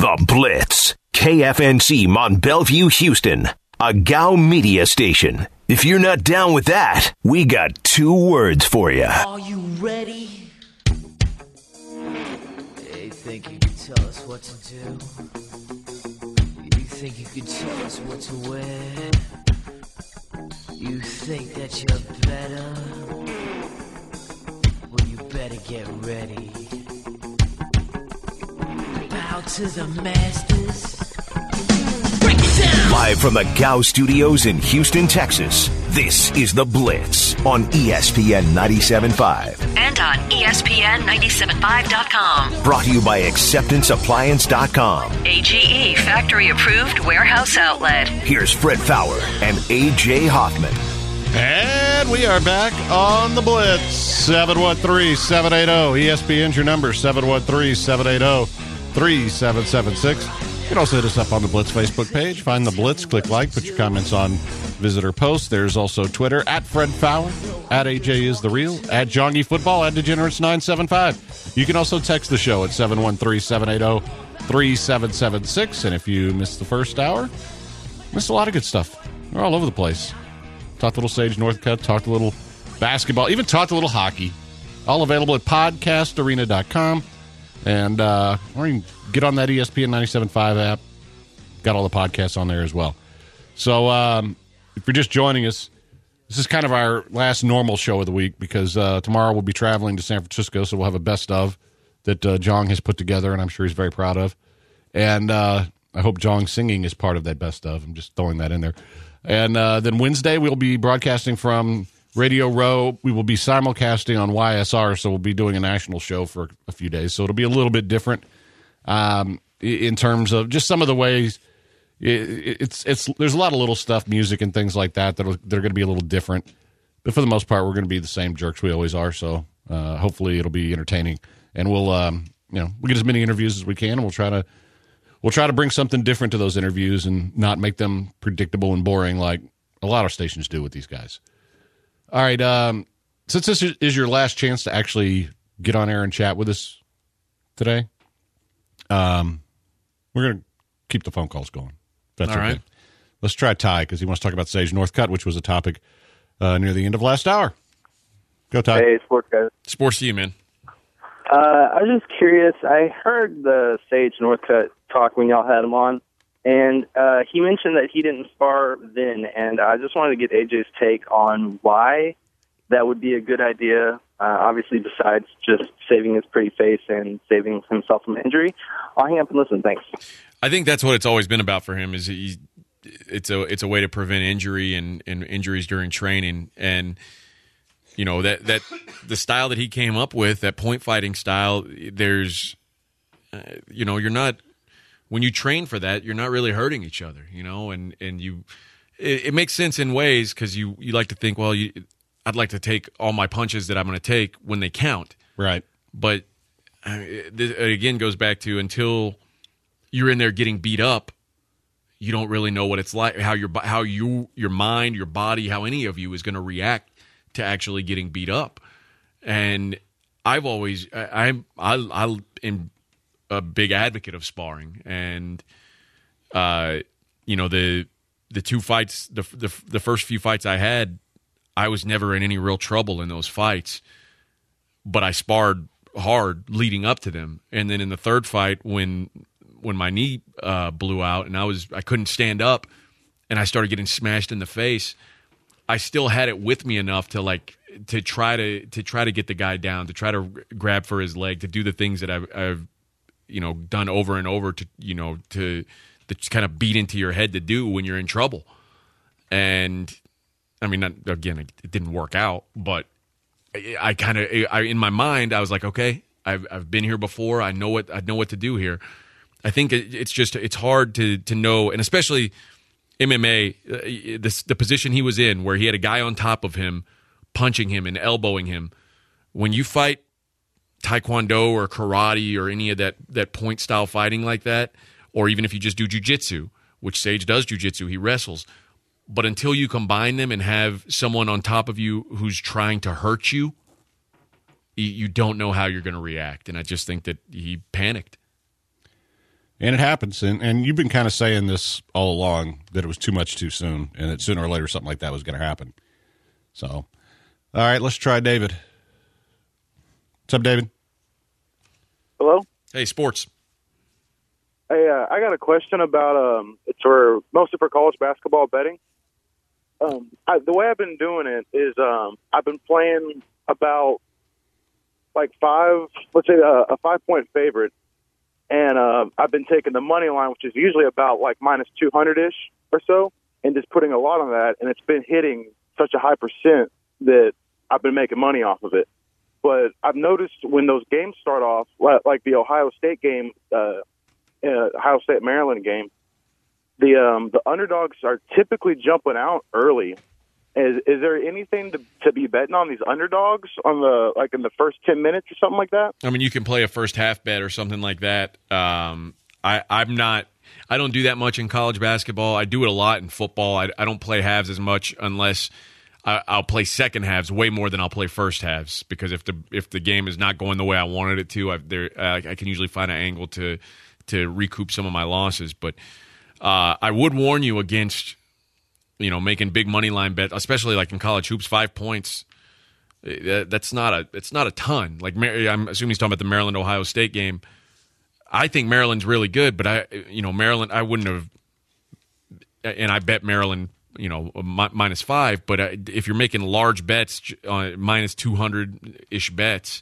The Blitz. KFNC Mont Bellevue, Houston. A GOW media station. If you're not down with that, we got 2 words for you. Are you ready? You think you can tell us what to do? You think you can tell us what to wear? You think that you're better? Well, you better get ready. Bow to the masters. Break it down! Live from the GOW studios in Houston, Texas, this is The Blitz on ESPN 97.5. And on ESPN975.com. Brought to you by AcceptanceAppliance.com. AGE Factory Approved Warehouse Outlet. Here's Fred Fowler and A.J. Hoffman. And we are back on The Blitz. 713-780. ESPN's your number, 713-780-3776. You can also hit us up on the Blitz Facebook page. Find the Blitz, click like, put your comments on visitor posts. There's also Twitter, at Fred Fowler, at AJ is the Real, at Jongy Football, at Degenerates975. You can also text the show at 713-780-3776. And if you missed the first hour, missed a lot of good stuff. We're all over the place. Talked a little Sage Northcutt, talked a little basketball, even talked a little hockey. All available at podcastarena.com. And or you can get on that ESPN 97.5 app. Got all the podcasts on there as well. So if you're just joining us, this is kind of our last normal show of the week because tomorrow we'll be traveling to San Francisco, so we'll have a best of that Jong has put together, and I'm sure he's very proud of. And I hope Jong's singing is part of that best of. I'm just throwing that in there. And then Wednesday we'll be broadcasting from Radio Row. We will be simulcasting on YSR, so we'll be doing a national show for a few days. So it'll be a little bit different in terms of just some of the ways. It's there's a lot of little stuff, music and things like that they're going to be a little different. But for the most part, we're going to be the same jerks we always are. So hopefully it'll be entertaining, and we'll we'll get as many interviews as we can, and we'll try to bring something different to those interviews and not make them predictable and boring like a lot of stations do with these guys. All right, since this is your last chance to actually get on air and chat with us today, we're going to keep the phone calls going. That's all okay. Right. Let's try Ty because he wants to talk about Sage Northcutt, which was a topic near the end of last hour. Go, Ty. Hey, sports guys. Sports to you, man. I was just curious. I heard the Sage Northcutt talk when y'all had him on, and he mentioned that he didn't spar then, and I just wanted to get AJ's take on why that would be a good idea, obviously besides just saving his pretty face and saving himself from injury. I'll hang up and listen. Thanks. I think that's what it's always been about for him. Is it's a way to prevent injury and injuries during training, and you know that the style that he came up with, that point fighting style. There's, you're not. When you train for that, you're not really hurting each other, and it makes sense in ways because you like to think, well, I'd like to take all my punches that I'm going to take when they count. Right. But it again goes back to until you're in there getting beat up, you don't really know what it's like, how your mind, your body, how any of you is going to react to actually getting beat up. And I've always I'm a big advocate of sparring, and the two fights, the first few fights I had, I was never in any real trouble in those fights, but I sparred hard leading up to them. And then in the third fight, when my knee blew out and I couldn't stand up, and I started getting smashed in the face, I still had it with me enough to try to get the guy down, to try to grab for his leg, to do the things that I've done over and over to kind of beat into your head to do when you're in trouble. And I mean, again, it didn't work out, but I in my mind, I was like, okay, I've been here before. I know what to do here. I think it's hard to know, and especially MMA, the position he was in, where he had a guy on top of him, punching him and elbowing him. When you fight Taekwondo or karate or any of that point style fighting like that, or even if you just do jiu-jitsu, which Sage does jiu-jitsu, he wrestles. But until you combine them and have someone on top of you who's trying to hurt you, you don't know how you're going to react. And I just think that he panicked. And it happens. And you've been kind of saying this all along, that it was too much too soon, and that sooner or later something like that was going to happen. So, all right, let's try David. What's up, David? Hello? Hey, sports. Hey, I got a question about it's mostly for college basketball betting. The way I've been doing it is I've been playing about like a 5-point favorite, and I've been taking the money line, which is usually about like minus 200-ish or so, and just putting a lot on that, and it's been hitting such a high percent that I've been making money off of it. But I've noticed when those games start off, like the Ohio State game, Ohio State-Maryland game, the underdogs are typically jumping out early. Is there anything to be betting on these underdogs on in the first 10 minutes or something like that? I mean, you can play a first half bet or something like that. I don't do that much in college basketball. I do it a lot in football. I don't play halves as much unless I'll play second halves way more than I'll play first halves, because if the game is not going the way I wanted it to, I can usually find an angle to recoup some of my losses. But I would warn you against making big money line bet, especially like in college hoops. 5 points, it's not a ton. Like I'm assuming he's talking about the Maryland Ohio State game. I think Maryland's really good, but Maryland, I wouldn't have, and I bet Maryland minus 5. But if you're making large bets, minus 200-ish bets,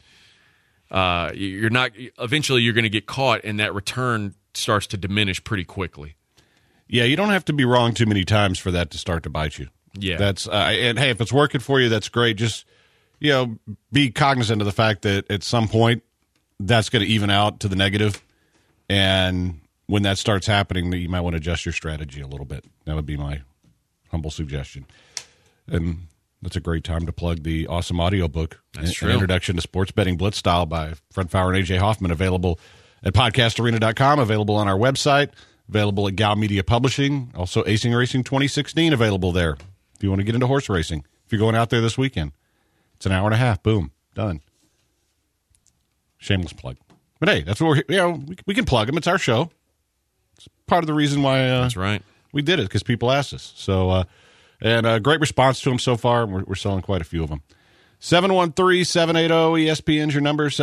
eventually you're going to get caught, and that return starts to diminish pretty quickly. Yeah, you don't have to be wrong too many times for that to start to bite you. Yeah. That's and hey, if it's working for you, that's great. Just be cognizant of the fact that at some point that's going to even out to the negative, and when that starts happening, you might want to adjust your strategy a little bit. That would be my humble suggestion. And that's a great time to plug the awesome audiobook. That's true. An Introduction to Sports Betting Blitz Style by Fred Fowler and AJ Hoffman, available at podcastarena.com, available on our website, available at Gow Media Publishing, also Acing Racing 2016 available there. If you want to get into horse racing, if you're going out there this weekend, it's an hour and a half. Boom, done. Shameless plug. But hey, that's what we can plug them. It's our show. It's part of the reason why that's right. We did it, because people asked us. So, and a great response to them so far. We're selling quite a few of them. 713-780-ESPN's your number,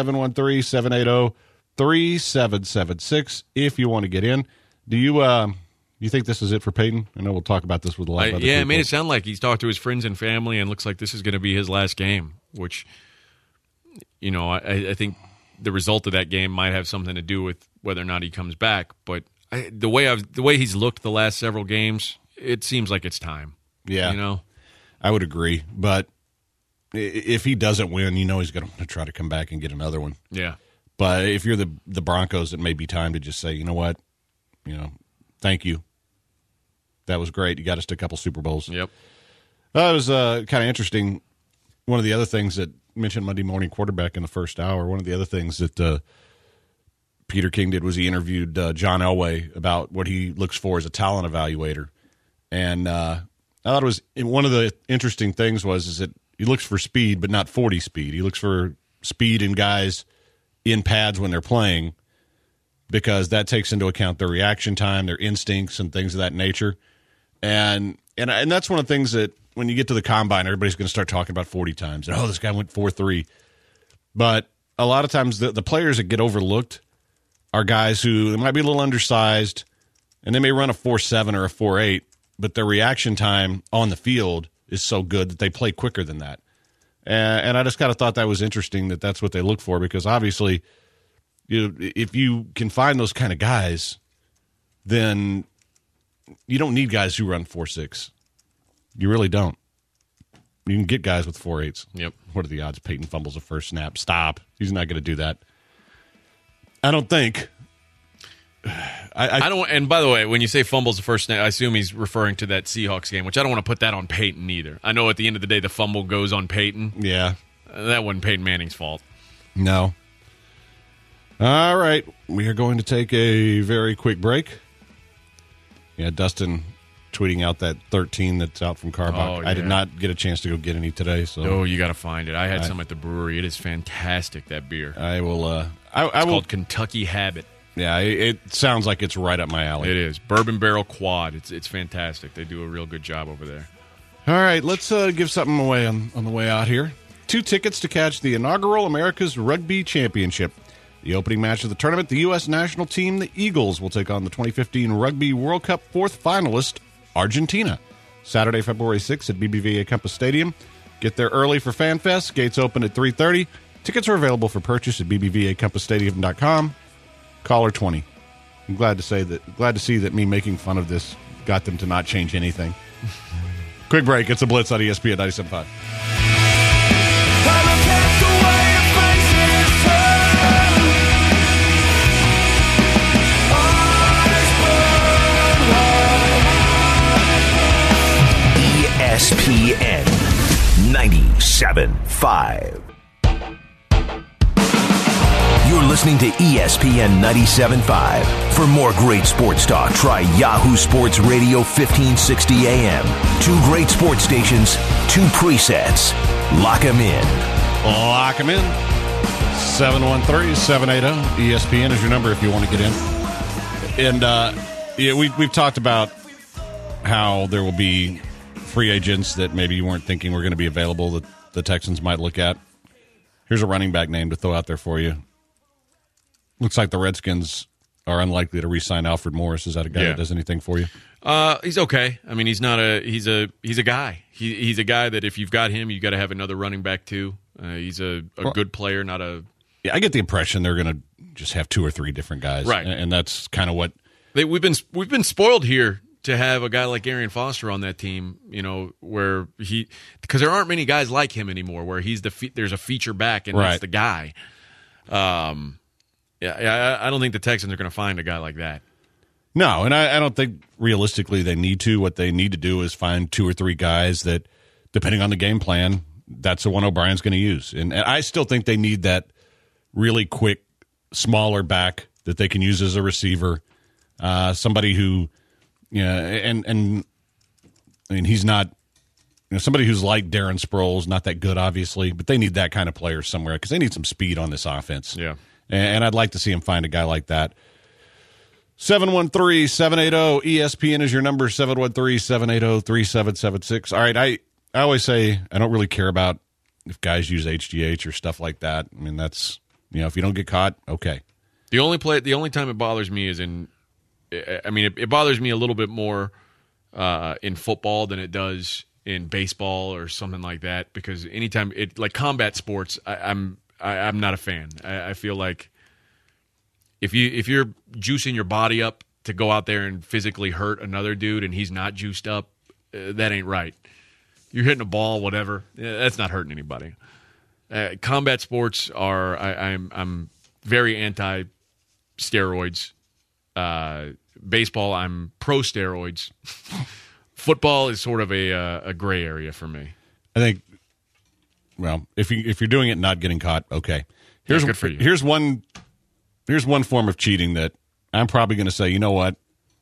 713-780-3776 if you want to get in. Do you think this is it for Peyton? I know we'll talk about this with a lot of other people. It made it sound like he's talked to his friends and family, and looks like this is going to be his last game, which, I think the result of that game might have something to do with whether or not he comes back. But the way he's looked the last several games, it seems like it's time. Yeah, I would agree. But if he doesn't win, he's going to try to come back and get another one. Yeah. But if you're the Broncos, it may be time to just say, you know what, thank you. That was great. You got us to a couple Super Bowls. Yep. That was kind of interesting. One of the other things that mentioned Monday Morning Quarterback in the first hour, one of the other things that Peter King did was he interviewed John Elway about what he looks for as a talent evaluator. And I thought it was one of the interesting things is that he looks for speed, but not 40 speed. He looks for speed in guys in pads when they're playing, because that takes into account their reaction time, their instincts, and things of that nature. And that's one of the things that when you get to the combine, everybody's going to start talking about 40 times. And, this guy went 4.3. But a lot of times the players that get overlooked are guys who might be a little undersized, and they may run a 4.7 or a 4.8, but their reaction time on the field is so good that they play quicker than that. And I just kind of thought that was interesting that that's what they look for, because obviously if you can find those kind of guys, then you don't need guys who run 4.6. You really don't. You can get guys with 4.8s. Yep. What are the odds Peyton fumbles a first snap? Stop. He's not going to do that. I don't think. I don't. And by the way, when you say fumbles the first snap, I assume he's referring to that Seahawks game, which I don't want to put that on Peyton either. I know at the end of the day, the fumble goes on Peyton. Yeah. That wasn't Peyton Manning's fault. No. All right. We are going to take a very quick break. Yeah, Dustin tweeting out that 13 that's out from Carbach. Oh, yeah. I did not get a chance to go get any today. So. Oh, you got to find it. I had some at the brewery. It is fantastic, that beer. I will. It's called Kentucky Habit. Yeah, it sounds like it's right up my alley. It is. Bourbon Barrel Quad. It's fantastic. They do a real good job over there. All right, let's give something away on the way out here. 2 tickets to catch the inaugural America's Rugby Championship. The opening match of the tournament, the U.S. national team, the Eagles, will take on the 2015 Rugby World Cup 4th finalist, Argentina. Saturday, February 6th at BBVA Compass Stadium. Get there early for FanFest. Gates open at 3:30. Tickets are available for purchase at bbvacompassstadium.com. Caller 20. I'm glad to see that me making fun of this got them to not change anything. Quick break. It's a Blitz on ESPN 97.5. ESPN 97.5. You're listening to ESPN 97.5. For more great sports talk, try Yahoo Sports Radio 1560 AM. 2 great sports stations, 2 presets. Lock 'em in. Lock 'em in. 713-780. ESPN is your number if you want to get in. And we've talked about how there will be free agents that maybe you weren't thinking were going to be available that the Texans might look at. Here's a running back name to throw out there for you. Looks like the Redskins are unlikely to re-sign Alfred Morris. Is that a guy that does anything for you? He's okay. I mean, he's a guy. He's a guy that if you've got him, you got to have another running back too. He's a good player, not a. Yeah, I get the impression they're going to just have 2 or 3 different guys, right? And that's kind of what we've been spoiled here to have a guy like Arian Foster on that team. You know, where because there aren't many guys like him anymore. Where he's there's a feature back and that's the guy. Yeah, I don't think the Texans are going to find a guy like that. No, and I don't think realistically they need to. What they need to do is find 2 or 3 guys that, depending on the game plan, that's the one O'Brien's going to use. And I still think they need that really quick, smaller back that they can use as a receiver. Somebody who, and I mean, he's not, somebody who's like Darren Sproles, not that good, obviously, but they need that kind of player somewhere because they need some speed on this offense. Yeah. And I'd like to see him find a guy like that. 713-780-ESPN is your number, 713-780-3776. All right, I always say I don't really care about if guys use HGH or stuff like that. I mean, that's, if you don't get caught, okay. The only time it bothers me is it bothers me a little bit more in football than it does in baseball or something like that, because anytime like combat sports, I'm not a fan. I feel like if you're juicing your body up to go out there and physically hurt another dude and he's not juiced up, that ain't right. You're hitting a ball, whatever. That's not hurting anybody. Combat sports are. I'm very anti steroids. Baseball, I'm pro steroids. Football is sort of a gray area for me. I think. Well, if you're doing it and not getting caught, okay. Good for you. Here's one form of cheating that I'm probably going to say, you know what?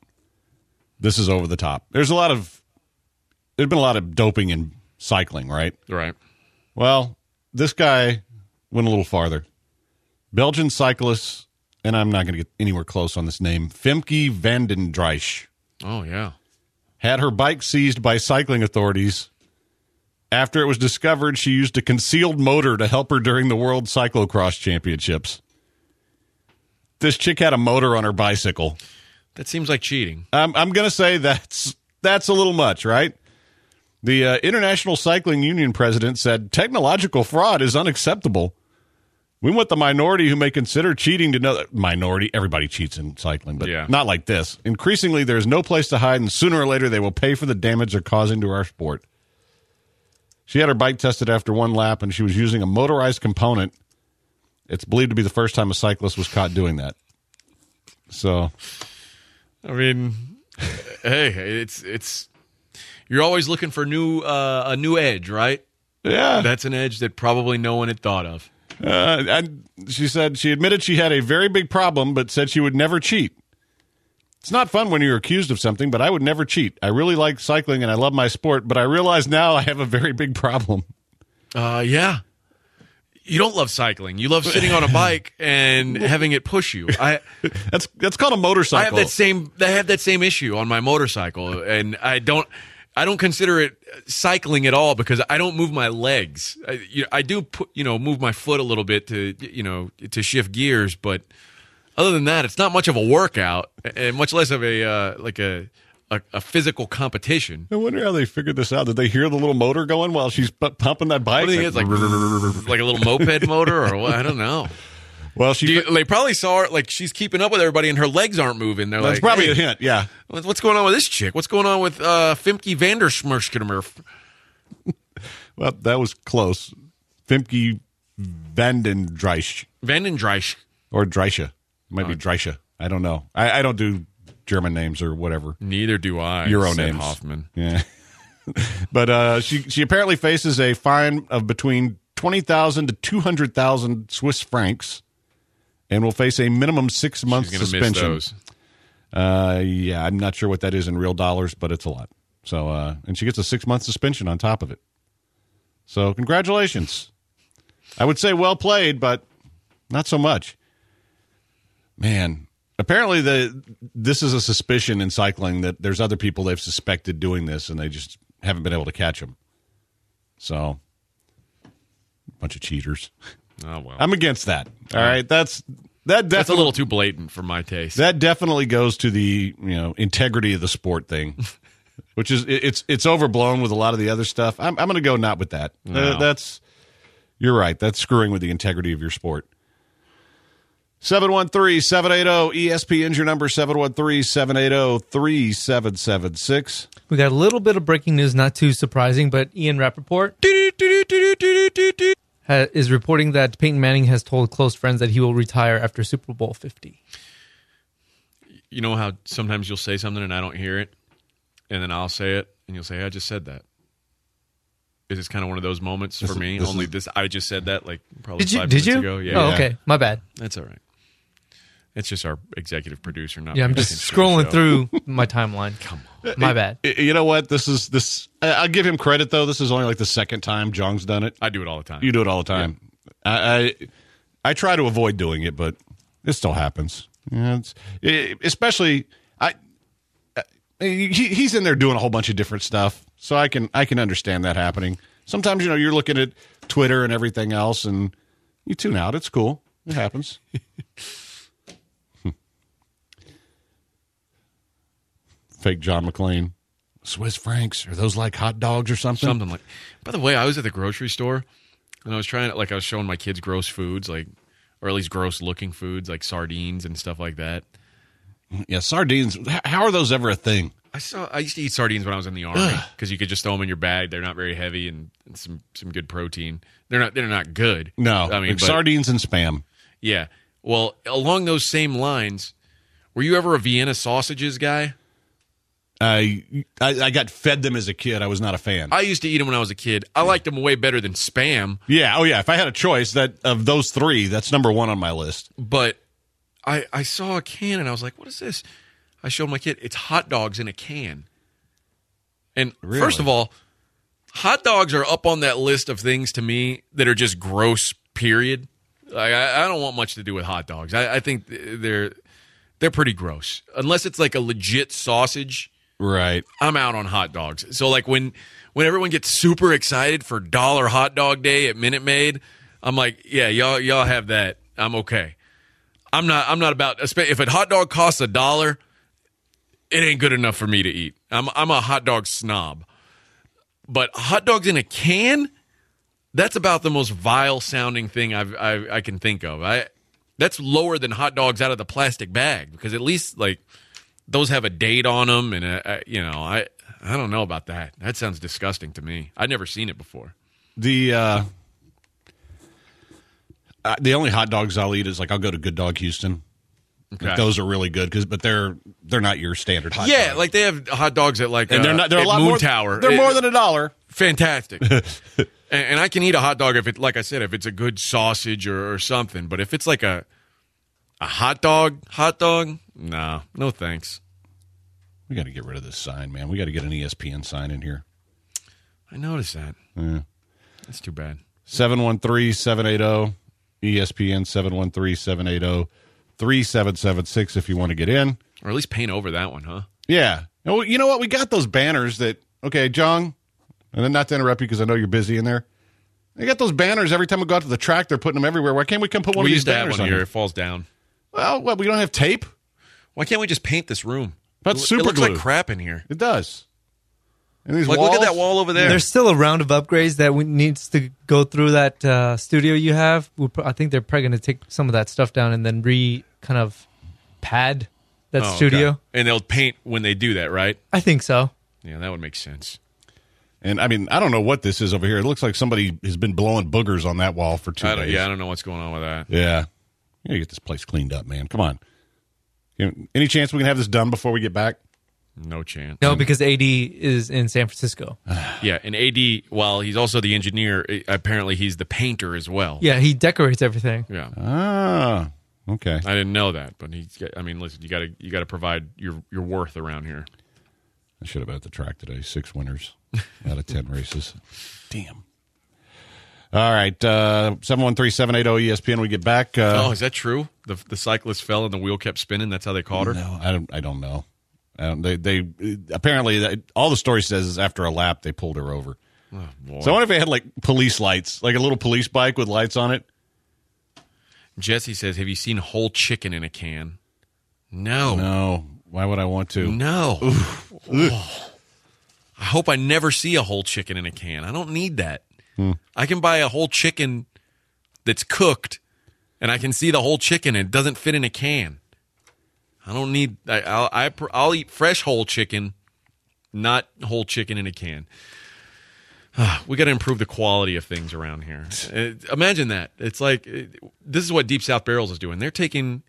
This is over the top. There's been a lot of doping in cycling, right? Right. Well, this guy went a little farther. Belgian cyclist, and I'm not going to get anywhere close on this name, Femke van den Drijs. Oh, yeah. Had her bike seized by cycling authorities. After it was discovered, she used a concealed motor to help her during the World Cyclocross Championships. This chick had a motor on her bicycle. That seems like cheating. I'm going to say that's a little much, right? The International Cycling Union president said, technological fraud is unacceptable. We want the minority who may consider cheating to know that minority, everybody cheats in cycling, but not like this. Increasingly, there's no place to hide, and sooner or later they will pay for the damage they're causing to our sport. She had her bike tested after one lap, and she was using a motorized component. It's believed to be the first time a cyclist was caught doing that. So, I mean, hey, it's you're always looking for a new edge, right? Yeah, that's an edge that probably no one had thought of. She said she admitted she had a very big problem, but said she would never cheat. It's not fun when you're accused of something, but I would never cheat. I really like cycling and I love my sport, but I realize now I have a very big problem. Yeah. You don't love cycling. You love sitting on a bike and having it push you. That's called a motorcycle. I have that same issue on my motorcycle, and I don't consider it cycling at all because I don't move my legs. I do move my foot a little bit to shift gears, but other than that, it's not much of a workout, and much less of a physical competition. I wonder how they figured this out. Did they hear the little motor going while she's pumping that bike? I think it's like a little moped motor, or what? I don't know. Well, they probably saw her like she's keeping up with everybody, and her legs aren't moving. They're that's like, probably hey, a hint. Yeah. What's going on with this chick? What's going on with Femke Vandersmerschkemer? Well, that was close. Femke Vandendreich. Or Dreische. It might be Dreische. I don't know. I don't do German names or whatever. Neither do I. Euro said names. Hoffman. Yeah. But she apparently faces a fine of between 20,000 to 200,000 Swiss francs and will face a minimum 6-month suspension. Miss those. Yeah, I'm not sure what that is in real dollars, but it's a lot. So, and she gets a 6-month suspension on top of it. So, congratulations. I would say well played, but not so much. Man, apparently this is a suspicion in cycling that there's other people they've suspected doing this, and they just haven't been able to catch them. So, bunch of cheaters. Oh well, I'm against that. All right, that's a little too blatant for my taste. That definitely goes to the integrity of the sport thing, which is it's overblown with a lot of the other stuff. I'm going to go not with that. No. You're right. That's screwing with the integrity of your sport. 713-780-ESPN's your number, 713-780-3776. We got a little bit of breaking news, not too surprising, but Ian Rappaport is reporting that Peyton Manning has told close friends that he will retire after Super Bowl 50. You know how sometimes you'll say something and I don't hear it, and then I'll say it, and you'll say, I just said that. Is this kind of one of those moments for me? I just said that like probably 5 minutes ago. Yeah. Oh, okay. My bad. That's all right. It's just our executive producer. Yeah, I'm just scrolling through my timeline. Come on. My bad. You know what? I'll give him credit, though. This is only like the second time Jong's done it. I do it all the time. You do it all the time. Yeah. I try to avoid doing it, but it still happens. Yeah, especially he's in there doing a whole bunch of different stuff, so I can understand that happening. Sometimes you're looking at Twitter and everything else, and you tune out. It's cool. It happens. Fake John McClane. Swiss francs, are those like hot dogs or something? Something like. By the way, I was at the grocery store and I was showing my kids gross foods, or at least gross looking foods like sardines and stuff like that. Yeah, sardines. How are those ever a thing? I used to eat sardines when I was in the Army because you could just throw them in your bag. They're not very heavy and some good protein. They're not good. No, I mean sardines and Spam. Yeah. Well, along those same lines, were you ever a Vienna sausages guy? I got fed them as a kid. I was not a fan. I used to eat them when I was a kid. I liked them way better than Spam. Yeah. Oh, yeah. If I had a choice, that of those three, that's number one on my list. But I saw a can and I was like, what is this? I showed my kid. It's hot dogs in a can. And really? First of all, hot dogs are up on that list of things to me that are just gross, period. Like, I don't want much to do with hot dogs. I think they're pretty gross. Unless it's like a legit sausage. Right. I'm out on hot dogs. So like when everyone gets super excited for $1 hot dog day at Minute Maid, I'm like, yeah, y'all have that. I'm okay. I'm not about, if a hot dog costs $1, it ain't good enough for me to eat. I'm a hot dog snob. But hot dogs in a can, that's about the most vile sounding thing I can think of. That's lower than hot dogs out of the plastic bag because at least like those have a date on them, and I don't know about that. That sounds disgusting to me. I'd never seen it before. The only hot dogs I'll eat is like I'll go to Good Dog Houston. Okay. Like, those are really good but they're not your standard hot dog. Yeah, like they have hot dogs at like and they're a lot Moon more, Tower. They're more than $1. Fantastic. and I can eat a hot dog if like I said, if it's a good sausage or something. But if it's like a hot dog, no thanks. We got to get rid of this sign, man. We got to get an ESPN sign in here. I noticed that. Yeah. That's too bad. 713-780 ESPN 713-780-3776 if you want to get in. Or at least paint over that one, huh? Yeah. Oh, you know what? We got those banners that, okay, John, and then not to interrupt you because I know you're busy in there. They got those banners every time we go out to the track. They're putting them everywhere. Why can't we come put one of these banners have one on here. here? It falls down. Well, what, we don't have tape? Why can't we just paint this room? That's It super looks glue. like crap in here. It does. And these Like, walls, look at that wall over there. There's still a round of upgrades that needs to go through that studio you have. I think they're probably going to take some of that stuff down and then kind of pad that Oh, studio. okay. And they'll paint when they do that, right? I think so. Yeah, that would make sense. And, I mean, I don't know what this is over here. It looks like somebody has been blowing boogers on that wall for 2 days. I don't know what's going on with that. Yeah. You gotta get this place cleaned up, man. Come on. Any chance we can have this done before we get back? No chance. No, because AD is in San Francisco. Yeah, and AD, while he's also the engineer, apparently he's the painter as well. Yeah, he decorates everything. Yeah. Ah, okay. I didn't know that, but listen, you got to provide your worth around here. I should have been at the track today. 6 winners out of 10 races. Damn. All right, 713-780-ESPN. We get back. Is that true? The cyclist fell and the wheel kept spinning. That's how they caught her. No, I don't know. They apparently all the story says is after a lap they pulled her over. Oh, boy. So I wonder if they had like police lights, like a little police bike with lights on it. Jesse says, "Have you seen whole chicken in a can?" No. No. Why would I want to? No. Oh. I hope I never see a whole chicken in a can. I don't need that. I can buy a whole chicken that's cooked, and I can see the whole chicken, and it doesn't fit in a can. I don't need. I'll eat fresh whole chicken, not whole chicken in a can. We got to improve the quality of things around here. Imagine that. It's like this is what Deep South Barrels is doing. They're taking,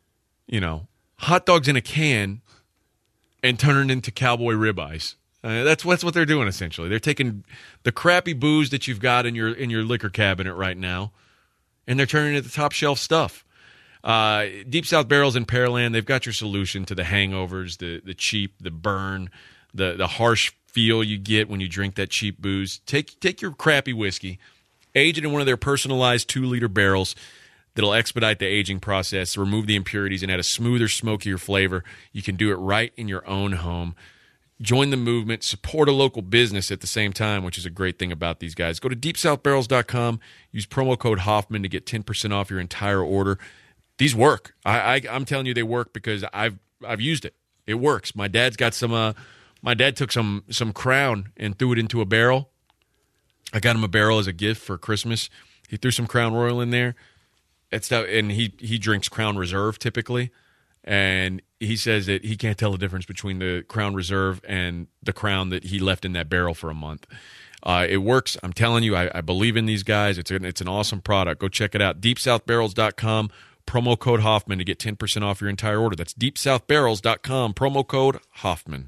hot dogs in a can and turning it into cowboy ribeyes. That's what they're doing essentially. They're taking the crappy booze that you've got in your liquor cabinet right now, and they're turning it into top shelf stuff. Deep South Barrels in Pearland, they've got your solution to the hangovers, the cheap, the burn, the harsh feel you get when you drink that cheap booze. Take your crappy whiskey, age it in one of their personalized 2-liter barrels that'll expedite the aging process, remove the impurities, and add a smoother, smokier flavor. You can do it right in your own home. Join the movement, support a local business at the same time, which is a great thing about these guys. Go to deepsouthbarrels.com, use promo code Hoffman to get 10% off your entire order. These work. I'm telling you they work because I've used it. It works. My dad's got some my dad took some Crown and threw it into a barrel. I got him a barrel as a gift for Christmas. He threw some Crown Royal in there. And he drinks Crown Reserve typically. And he says that he can't tell the difference between the Crown Reserve and the Crown that he left in that barrel for a month. It works. I'm telling you, I believe in these guys. It's an awesome product. Go check it out. DeepSouthBarrels.com, promo code Hoffman to get 10% off your entire order. That's DeepSouthBarrels.com, promo code Hoffman.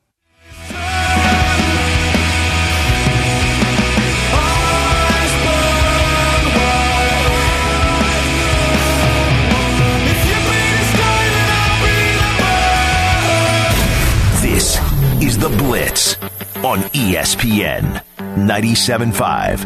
This is The Blitz on ESPN 97.5.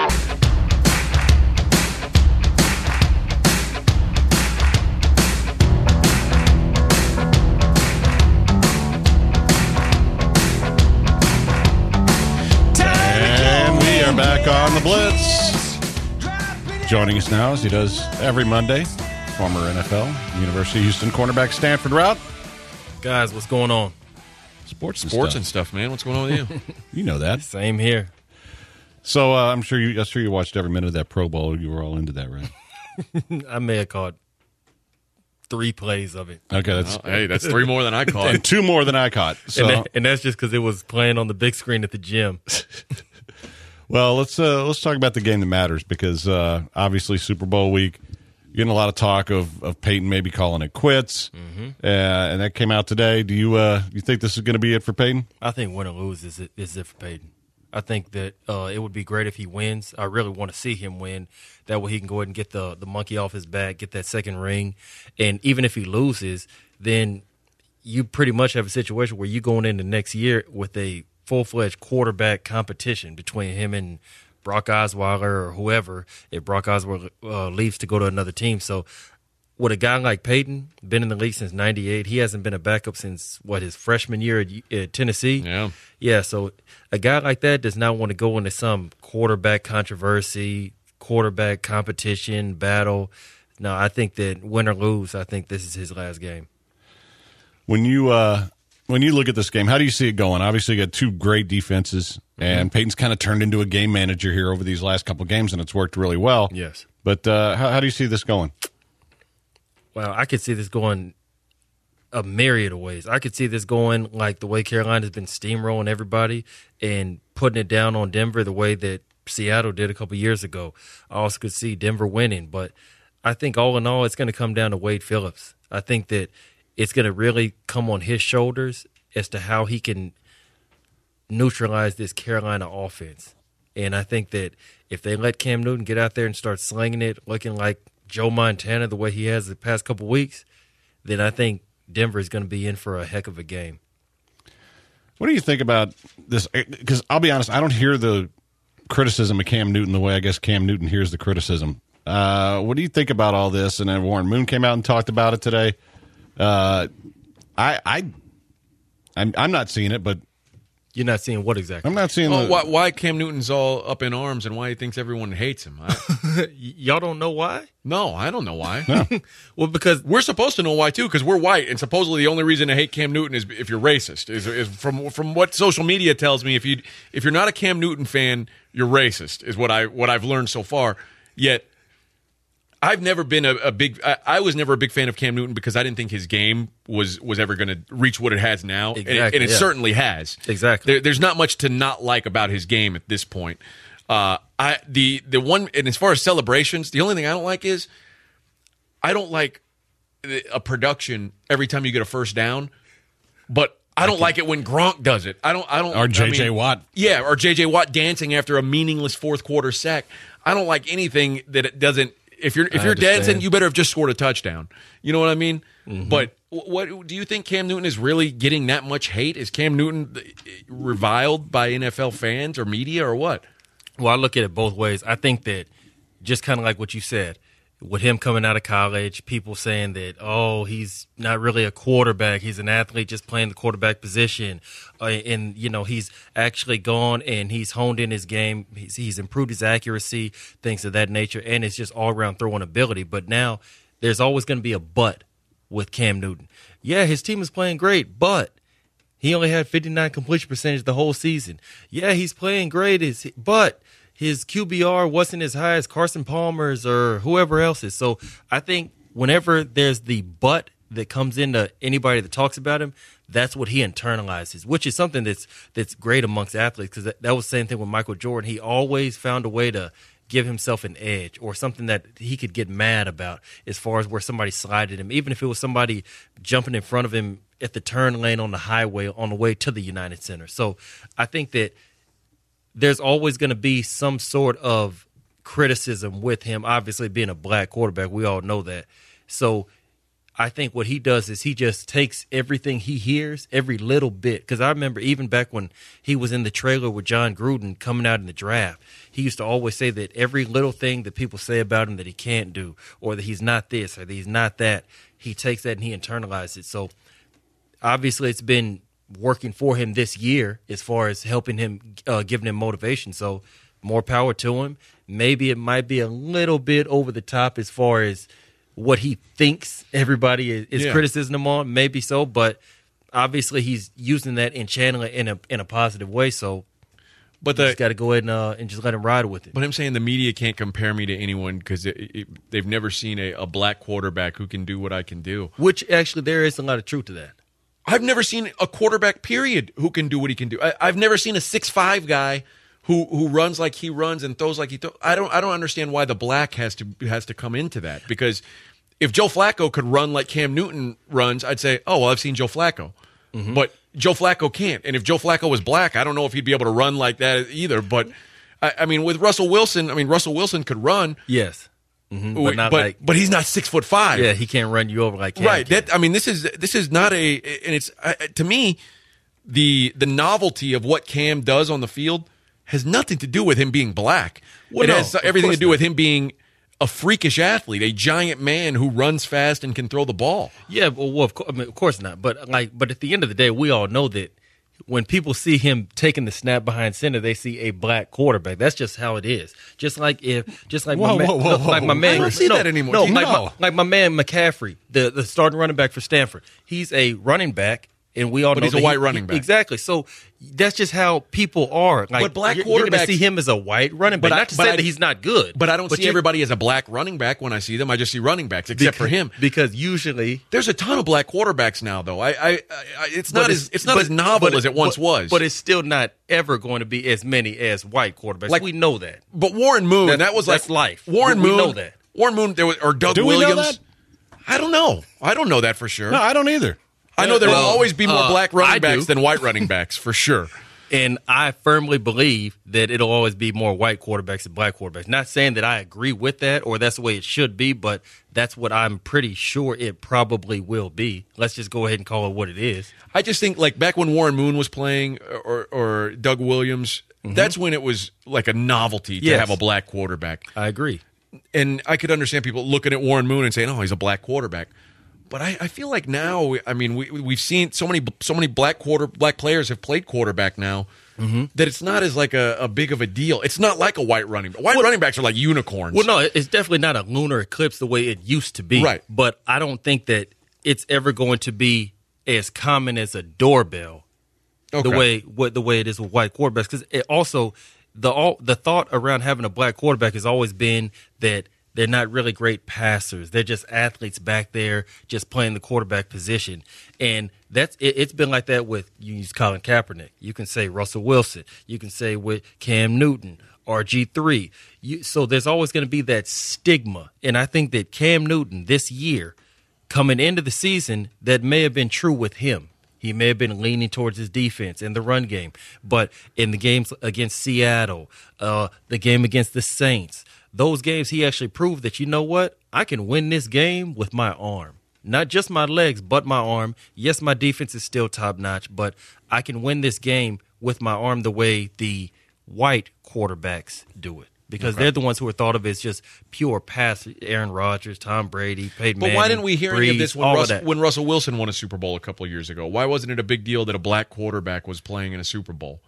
And we are back on The Blitz. Joining us now, as he does every Monday, former NFL, University of Houston cornerback Stanford Route. Guys, what's going on? Sports And stuff, man. What's going on with you? You know that. Same here. So I'm sure you watched every minute of that Pro Bowl. You were all into that, right? I may have caught 3 plays of it. Okay, that's 3 more than I caught. and 2 more than I caught. So And that's just because it was playing on the big screen at the gym. well, let's talk about the game that matters because obviously Super Bowl week. Getting a lot of talk of Peyton maybe calling it quits, and that came out today. Do you think this is going to be it for Peyton? I think win or lose is it for Peyton. I think that it would be great if he wins. I really want to see him win. That way he can go ahead and get the monkey off his back, get that second ring. And even if he loses, then you pretty much have a situation where you're going into next year with a full-fledged quarterback competition between him and Brock Osweiler or whoever, if Brock Osweiler leaves to go to another team. So with a guy like Peyton, been in the league since 98, he hasn't been a backup since, his freshman year at Tennessee? Yeah. Yeah, so a guy like that does not want to go into some quarterback controversy, quarterback competition, battle. No, I think that win or lose, I think this is his last game. When you look at this game, how do you see it going? Obviously, you got two great defenses, and Peyton's kind of turned into a game manager here over these last couple of games, and it's worked really well. Yes. But how do you see this going? Well, I could see this going a myriad of ways. I could see this going like the way Carolina's been steamrolling everybody and putting it down on Denver the way that Seattle did a couple years ago. I also could see Denver winning, but I think all in all, it's going to come down to Wade Phillips. I think that it's going to really come on his shoulders as to how he can neutralize this Carolina offense. And I think that if they let Cam Newton get out there and start slinging it, looking like Joe Montana the way he has the past couple weeks, then I think Denver is going to be in for a heck of a game. What do you think about this? Because I'll be honest, I don't hear the criticism of Cam Newton the way I guess Cam Newton hears the criticism. What do you think about all this? And then Warren Moon came out and talked about it today. I'm not seeing it, but you're not seeing what exactly? I'm not seeing why Cam Newton's all up in arms and why he thinks everyone hates him. Y'all don't know why? No, I don't know why. No. Well, because we're supposed to know why too, because we're white, and supposedly the only reason to hate Cam Newton is if you're racist. Is from what social media tells me, if you're not a Cam Newton fan, you're racist. Is what I've learned so far. Yet I've never been I was never a big fan of Cam Newton because I didn't think his game was ever going to reach what it has now. Exactly, and it certainly has. Exactly. There's not much to not like about his game at this point. The one, and as far as celebrations, the only thing I don't like is I don't like a production every time you get a first down, but I don't like it when Gronk does it. I don't. Or J.J. Watt. Yeah, or J.J. Watt dancing after a meaningless fourth quarter sack. I don't like anything that it doesn't. If you're dancing, you better have just scored a touchdown. You know what I mean? Mm-hmm. But what do you think Cam Newton is really getting that much hate? Is Cam Newton reviled by NFL fans or media or what? Well, I look at it both ways. I think that just kind of like what you said, with him coming out of college, people saying that, oh, he's not really a quarterback. He's an athlete just playing the quarterback position. And, he's actually gone and he's honed in his game. He's improved his accuracy, things of that nature, and it's just all-around throwing ability. But now there's always going to be a but with Cam Newton. Yeah, his team is playing great, but he only had 59 completion percentage the whole season. Yeah, he's playing great, but his QBR wasn't as high as Carson Palmer's or whoever else's. So I think whenever there's the but that comes into anybody that talks about him, that's what he internalizes, which is something that's great amongst athletes, because that was the same thing with Michael Jordan. He always found a way to give himself an edge or something that he could get mad about as far as where somebody slided him, even if it was somebody jumping in front of him at the turn lane on the highway on the way to the United Center. So I think that there's always going to be some sort of criticism with him, obviously being a black quarterback. We all know that. So I think what he does is he just takes everything he hears, every little bit. Because I remember even back when he was in the trailer with John Gruden coming out in the draft, he used to always say that every little thing that people say about him that he can't do or that he's not this or that he's not that, he takes that and he internalizes it. So obviously it's been working for him this year as far as helping him, giving him motivation. So more power to him. Maybe it might be a little bit over the top as far as what he thinks everybody is criticizing him on. Maybe so, but obviously he's using that and channeling it in a positive way. So you just got to go ahead and just let him ride with it. But I'm saying the media can't compare me to anyone because they've never seen a black quarterback who can do what I can do. Which actually there is a lot of truth to that. I've never seen a quarterback, period, who can do what he can do. I've never seen a 6'5" guy who runs like he runs and throws like he throws. I don't understand why the black has to come into that. Because if Joe Flacco could run like Cam Newton runs, I'd say, oh, well, I've seen Joe Flacco. Mm-hmm. But Joe Flacco can't. And if Joe Flacco was black, I don't know if he'd be able to run like that either. But, I mean, with Russell Wilson, Russell Wilson could run. Yes. Mm-hmm. But he's not 6'5". Yeah, he can't run you over like Cam right. can. This is not a, and it's to me, the novelty of what Cam does on the field has nothing to do with him being black. Well, it no, has of everything to course do not. with him being a freakish athlete, a giant man who runs fast and can throw the ball. Yeah, well, of course not. But at the end of the day, we all know that when people see him taking the snap behind center, they see a black quarterback. That's just how it is. Whoa, my man. I don't see that anymore. No, Do you know? like my man McCaffrey, the starting running back for Stanford. He's a running back. And we all know he's a that white running back. Exactly. So that's just how people are. Like, But black you're going to quarterbacks- see him as a white running back. Not to say that he's not good. But I don't see everybody as a black running back when I see them. I just see running backs, except for him. Because usually There's a ton of black quarterbacks now, though. It's not as novel as it once was. But it's still not ever going to be as many as white quarterbacks. Like- We know that. But Warren Moon, that's that's life. Warren We Moon, know that. Warren Moon, or Doug Do we know Williams. that? I don't know. I don't know that for sure. No, I don't either. I know there will Well, always be more black I running do. backs than white running backs for sure. And I firmly believe that it'll always be more white quarterbacks than black quarterbacks. Not saying that I agree with that or that's the way it should be, but that's what I'm pretty sure it probably will be. Let's just go ahead and call it what it is. I just think like back when Warren Moon was playing or Doug Williams, that's when it was like a novelty to Yes. have a black quarterback. I agree. And I could understand people looking at Warren Moon and saying, "Oh, he's a black quarterback." But I feel like now, I mean, we've seen so many black players have played quarterback now that it's not as like a big of a deal. It's not like a white running back. Running backs are like unicorns. Well, no, it's definitely not a lunar eclipse the way it used to be. Right. But I don't think that it's ever going to be as common as a doorbell the way it is with white quarterbacks. Because it also the thought around having a black quarterback has always been that they're not really great passers. They're just athletes back there just playing the quarterback position. And it's been like that with, you use Colin Kaepernick. You can say Russell Wilson. You can say with Cam Newton, RG3. So there's always going to be that stigma. And I think that Cam Newton this year, coming into the season, that may have been true with him. He may have been leaning towards his defense in the run game. But in the games against Seattle, the game against the Saints, those games he actually proved that, you know what, I can win this game with my arm. Not just my legs, but my arm. Yes, my defense is still top-notch, but I can win this game with my arm the way the white quarterbacks do it. Because they're the ones who are thought of as just pure pass. Aaron Rodgers, Tom Brady, Peyton Manning. But why didn't we hear any of this Brees, when Russell Wilson won a Super Bowl a couple of years ago? Why wasn't it a big deal that a black quarterback was playing in a Super Bowl?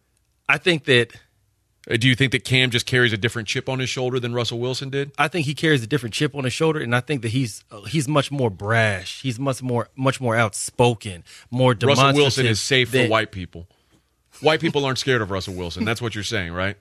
I think that Do you think that Cam just carries a different chip on his shoulder than Russell Wilson did? I think he carries a different chip on his shoulder, and I think that he's much more brash. He's much more outspoken, more demonstrative. Russell Wilson is safe for white people. White people aren't scared of Russell Wilson. That's what you're saying, right?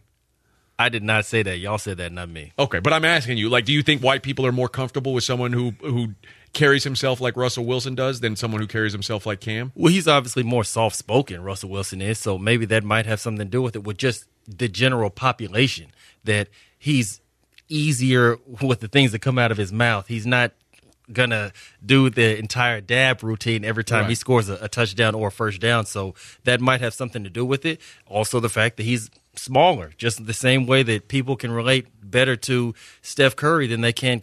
I did not say that. Y'all said that, not me. Okay, but I'm asking you, like, do you think white people are more comfortable with someone who carries himself like Russell Wilson does than someone who carries himself like Cam? Well, he's obviously more soft-spoken, Russell Wilson is, so maybe that might have something to do with it, with just the general population, that he's easier with the things that come out of his mouth. He's not going to do the entire dab routine every time he scores a touchdown or a first down, so that might have something to do with it. Also, the fact that he's smaller, just the same way that people can relate better to Steph Curry than they can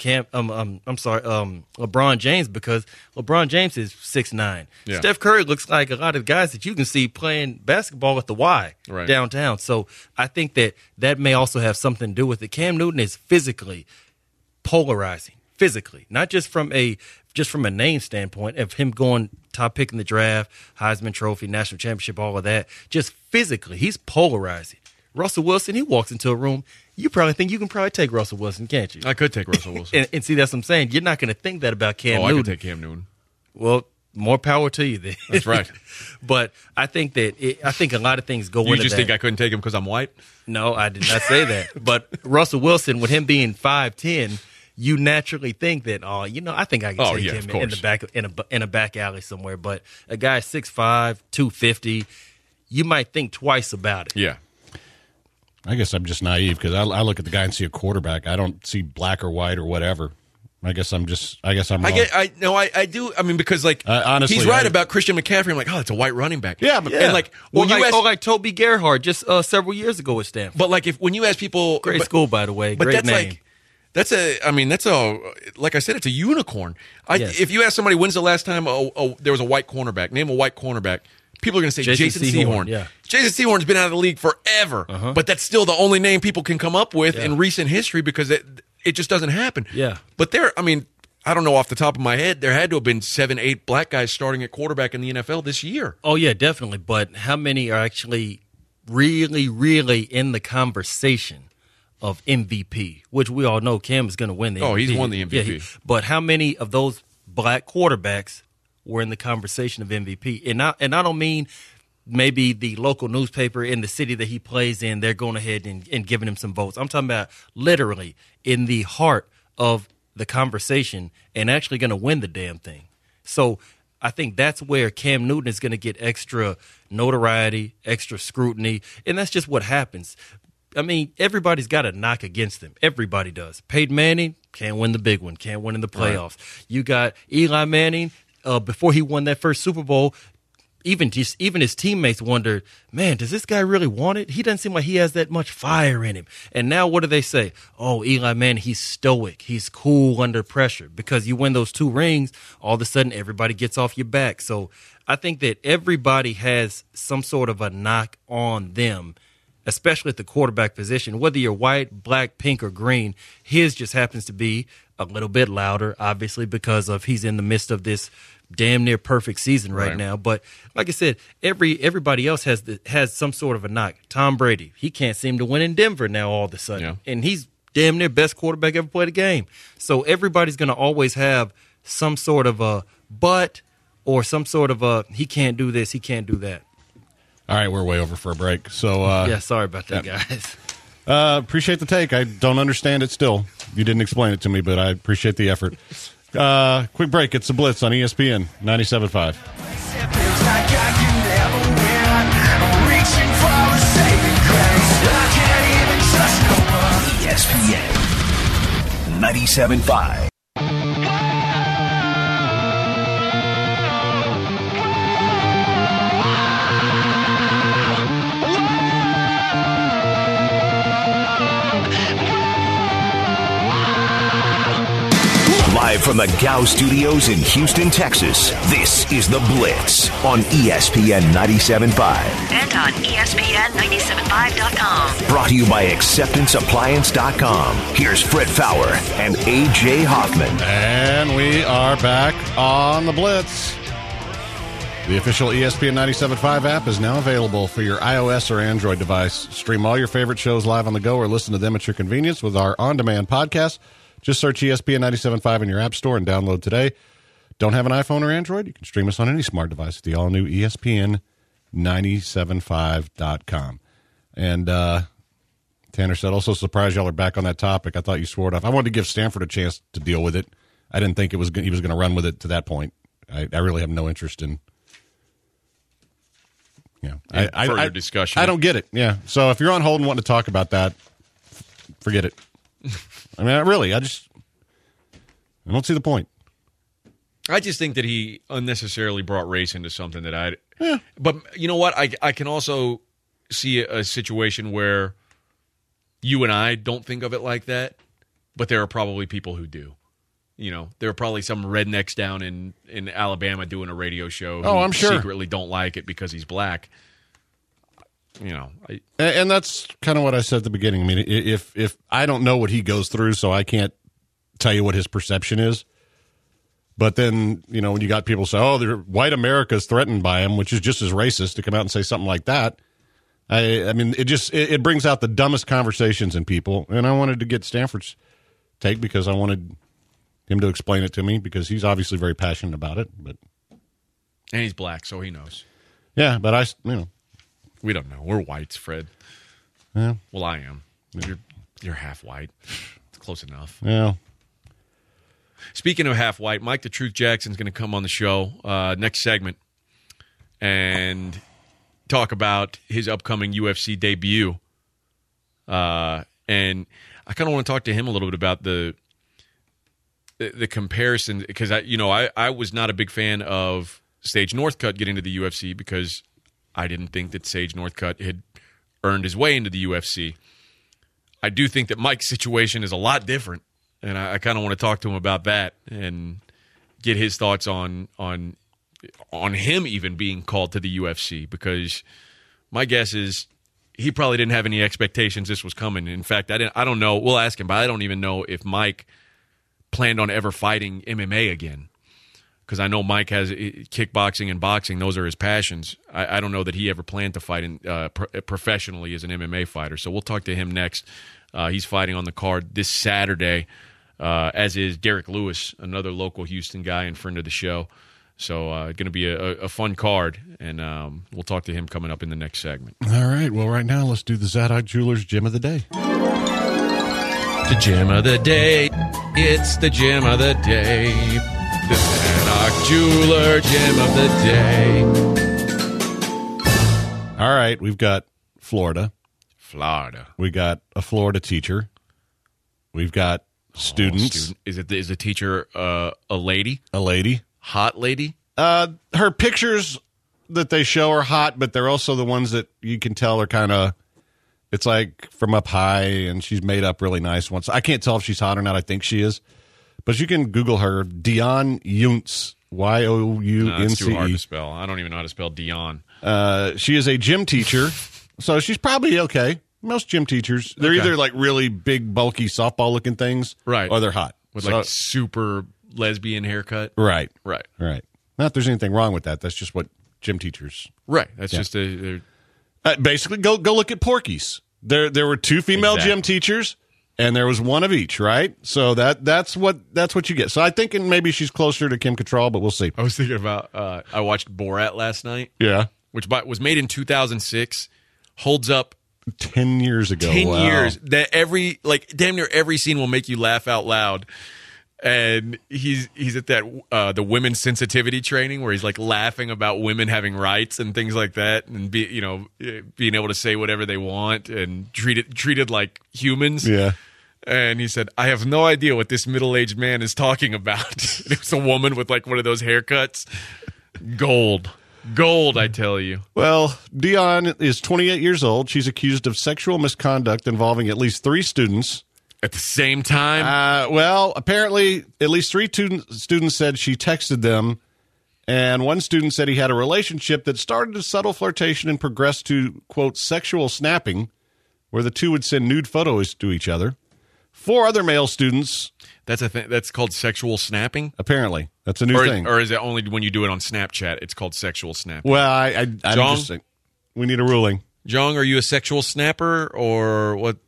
LeBron James, because LeBron James is 6'9". Yeah. Steph Curry looks like a lot of guys that you can see playing basketball at the Y downtown. So I think that may also have something to do with it. Cam Newton is physically polarizing, not just from a name standpoint of him going top pick in the draft, Heisman Trophy, national championship, all of that. Just physically, he's polarizing. Russell Wilson, he walks into a room, you probably think you can probably take Russell Wilson, can't you? I could take Russell Wilson. and see, that's what I'm saying. You're not going to think that about Cam Newton. I could take Cam Newton. Well, more power to you then. That's right. But I think a lot of things go into that. You just think I couldn't take him because I'm white? No, I did not say that. But Russell Wilson, with him being 5'10", you naturally think that, I think I can take him in the back in a back alley somewhere. But a guy 6'5", 250, you might think twice about it. Yeah. I guess I'm just naive because I look at the guy and see a quarterback. I don't see black or white or whatever. I guess I'm wrong. I do. I mean, because honestly, he's right about Christian McCaffrey. I'm like, oh, it's a white running back. Yeah, but and like Toby Gerhardt just several years ago at Stanford. But when you ask people, great school by the way, but great that's name. Like I said, it's a unicorn. Yes. If you ask somebody when's the last time there was a white cornerback, name a white cornerback, people are going to say Jason Sehorn. Yeah. Jason Sehorn's been out of the league forever, but that's still the only name people can come up with in recent history because it just doesn't happen. Yeah. But I don't know off the top of my head, there had to have been 7, 8 black guys starting at quarterback in the NFL this year. Oh, yeah, definitely. But how many are actually really, really in the conversation of MVP, which we all know Cam is going to win the MVP. Oh, he's won the MVP. Yeah, but how many of those black quarterbacks were in the conversation of MVP? And I don't mean maybe the local newspaper in the city that he plays in, they're going ahead and giving him some votes. I'm talking about literally in the heart of the conversation and actually going to win the damn thing. So I think that's where Cam Newton is going to get extra notoriety, extra scrutiny, and that's just what happens. I mean, everybody's got a knock against them. Everybody does. Peyton Manning can't win the big one, can't win in the playoffs. Right. You got Eli Manning, before he won that first Super Bowl, even his teammates wondered, man, does this guy really want it? He doesn't seem like he has that much fire in him. And now what do they say? Oh, Eli Manning, he's stoic. He's cool under pressure. Because you win those 2 rings, all of a sudden everybody gets off your back. So I think that everybody has some sort of a knock on them, especially at the quarterback position. Whether you're white, black, pink, or green, his just happens to be a little bit louder, obviously, because of he's in the midst of this damn near perfect season right now. But like I said, everybody else has some sort of a knock. Tom Brady, he can't seem to win in Denver now all of a sudden. And he's damn near best quarterback ever played a game. So everybody's going to always have some sort of a but or some sort of a he can't do this, he can't do that. All right, we're way over for a break. So sorry about that, guys. Appreciate the take. I don't understand it still. You didn't explain it to me, but I appreciate the effort. Quick break. It's the Blitz on ESPN 97.5. ESPN 97.5. Live from the Gow Studios in Houston, Texas, this is The Blitz on ESPN 97.5. And on ESPN975.com. Brought to you by AcceptanceAppliance.com. Here's Fred Fowler and A.J. Hoffman. And we are back on The Blitz. The official ESPN 97.5 app is now available for your iOS or Android device. Stream all your favorite shows live on the go or listen to them at your convenience with our on-demand podcast. Just search ESPN 97.5 in your app store and download today. Don't have an iPhone or Android? You can stream us on any smart device at the all-new ESPN975.com. And Tanner said, also surprised y'all are back on that topic. I thought you swore it off. I wanted to give Stanford a chance to deal with it. I didn't think he was going to run with it to that point. I really have no interest in further discussion. I don't get it. Yeah. So if you're on hold and wanting to talk about that, forget it. I mean, I don't see the point. I just think that he unnecessarily brought race into something that But you know what? I can also see a situation where you and I don't think of it like that, but there are probably people who do. You know, there are probably some rednecks down in Alabama doing a radio show who I'm sure secretly don't like it because he's black. You know, and that's kind of what I said at the beginning. I mean, if I don't know what he goes through, so I can't tell you what his perception is. But then, you know, when you got people say, "Oh, white America is threatened by him," which is just as racist to come out and say something like that. I mean, it brings out the dumbest conversations in people. And I wanted to get Stanford's take because I wanted him to explain it to me because he's obviously very passionate about it. And he's black, so he knows. Yeah, but we don't know. We're whites, Fred. Yeah. Well, I am. You're half white. It's close enough. Yeah. Speaking of half white, Mike the Truth Jackson's going to come on the show next segment and talk about his upcoming UFC debut. And I kind of want to talk to him a little bit about the comparison because I was not a big fan of Sage Northcutt getting to the UFC because I didn't think that Sage Northcutt had earned his way into the UFC. I do think that Mike's situation is a lot different, and I kind of want to talk to him about that and get his thoughts on on him even being called to the UFC, because my guess is he probably didn't have any expectations this was coming. In fact, I don't know. We'll ask him, but I don't even know if Mike planned on ever fighting MMA again, because I know Mike has kickboxing and boxing. Those are his passions. I don't know that he ever planned to fight professionally as an MMA fighter. So we'll talk to him next. He's fighting on the card this Saturday, as is Derek Lewis, another local Houston guy and friend of the show. So going to be a fun card, and we'll talk to him coming up in the next segment. All right. Well, right now, let's do the Zadok Jewelers Gem of the Day. The gem of the day. It's the gem of the day. The Zadok Jeweler Gem of the day. All right. We've got Florida. We got a Florida teacher. We've got students. Is the teacher a lady? A lady. Hot lady? Her pictures that they show are hot, but they're also the ones that you can tell are kind of, it's like from up high, and she's made up really nice ones. I can't tell if she's hot or not. I think she is. But you can Google her, Dion Yountze, Younce. No, it's too hard to spell. I don't even know how to spell Dion. She is a gym teacher, so she's probably okay. Most gym teachers, they're either like really big, bulky, softball-looking things, right, or they're hot. With like super lesbian haircut. Right. Right. Not that there's anything wrong with that. That's just what gym teachers. Right. That's just basically go look at Porky's. There were two female gym teachers, and there was one of each, right? So that's what you get. So I think maybe she's closer to Kim Cattrall, but we'll see. I was thinking about I watched Borat last night. Yeah. Which was made in 2006. Holds up 10 years ago. 10 years. That damn near every scene will make you laugh out loud. And he's at that the women's sensitivity training where he's like laughing about women having rights and things like that, and being able to say whatever they want and treated like humans. Yeah. And he said, "I have no idea what this middle-aged man is talking about." It was a woman with like one of those haircuts. Gold, I tell you. Well, Dion is 28 years old. She's accused of sexual misconduct involving at least 3 students. At the same time? Well, apparently at least 3 students said she texted them, and one student said he had a relationship that started as subtle flirtation and progressed to, quote, sexual snapping, where the two would send nude photos to each other. 4 other male students... That's a thing. That's called sexual snapping? Apparently. That's a new thing. Or is it only when you do it on Snapchat, it's called sexual snapping? Well, I'm just saying, we need a ruling. Jong, are you a sexual snapper, or what?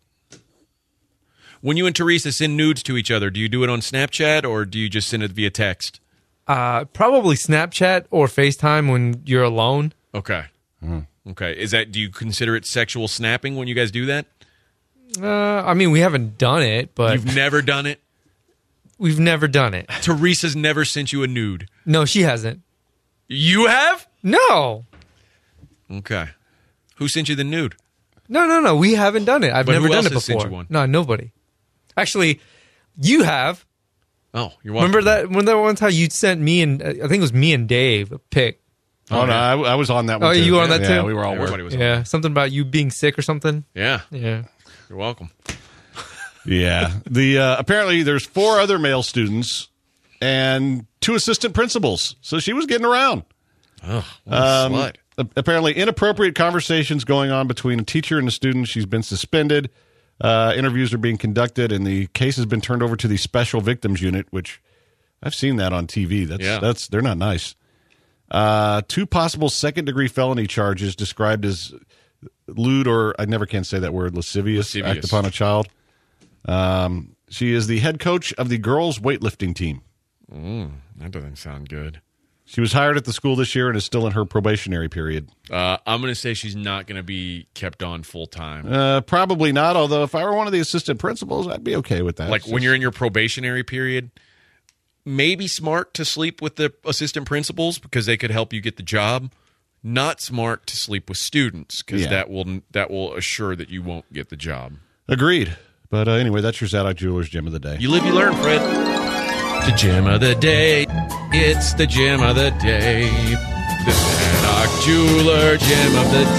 When you and Teresa send nudes to each other, do you do it on Snapchat or do you just send it via text? Probably Snapchat or FaceTime when you're alone. Okay. Okay. Do you consider it sexual snapping when you guys do that? I mean, we haven't done it, but... You've never done it? We've never done it. Teresa's never sent you a nude? No, she hasn't. You have? No. Okay. Who sent you the nude? No. We haven't done it. I've never done it before. Sent you one? No, nobody. Actually, you have. Oh, you're welcome. Remember that one time you sent me and I think it was me and Dave a pic. Oh, no, I was on that one too. Oh, you were on that too? Yeah, we were all Everybody was on that. Something about you being sick or something. Yeah. You're welcome. Yeah. Apparently there's 4 other male students and 2 assistant principals. So she was getting around. Oh, what a slut. Apparently inappropriate conversations going on between a teacher and a student. She's been suspended. Interviews are being conducted, and the case has been turned over to the Special Victims Unit, which I've seen that on TV. They're not nice. 2 possible second-degree felony charges described as lewd, or I never can say that word, lascivious act upon a child. She is the head coach of the girls' weightlifting team. That doesn't sound good. She was hired at the school this year and is still in her probationary period. I'm going to say she's not going to be kept on full-time. Probably not, although if I were one of the assistant principals, I'd be okay with that. Like when you're in your probationary period, maybe smart to sleep with the assistant principals because they could help you get the job. Not smart to sleep with students because that will assure that you won't get the job. Agreed. But anyway, that's your Zadok Jewelers Gem of the Day. You live, you learn, Fred. The gem of the day. It's the gem of the day. The Zadok Jeweler Gem of the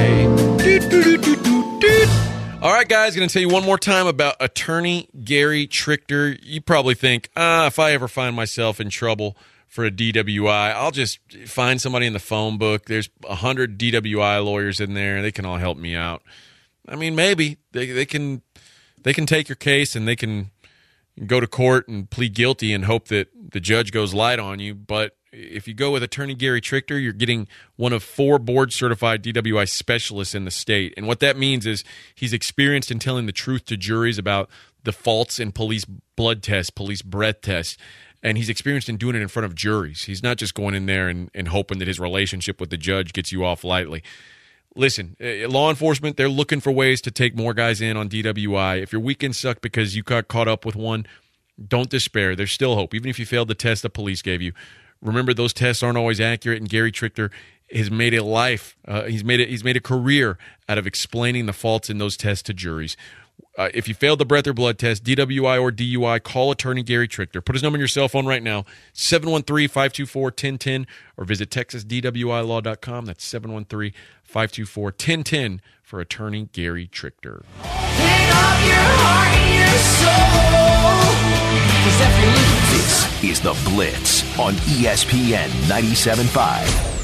day. All right, guys, going to tell you one more time about attorney Gary Trichter. You probably think, if I ever find myself in trouble for a DWI, I'll just find somebody in the phone book. There's 100 DWI lawyers in there. They can all help me out. I mean, maybe they can take your case and they can go to court and plead guilty and hope that the judge goes light on you. But if you go with attorney Gary Trichter, you're getting one of 4 board-certified DWI specialists in the state. And what that means is he's experienced in telling the truth to juries about the faults in police blood tests, police breath tests, and he's experienced in doing it in front of juries. He's not just going in there and hoping that his relationship with the judge gets you off lightly. Listen, law enforcement, they're looking for ways to take more guys in on DWI. If your weekend sucked because you got caught up with one, don't despair. There's still hope, even if you failed the test the police gave you. Remember, those tests aren't always accurate, and Gary Trichter has made a life. He's made a career out of explaining the faults in those tests to juries. If you failed the breath or blood test, DWI or DUI, call attorney Gary Trichter. Put his number in your cell phone right now, 713-524-1010, or visit TexasDWIlaw.com. That's 713-524-1010 for attorney Gary Trichter. This is The Blitz on ESPN 97.5.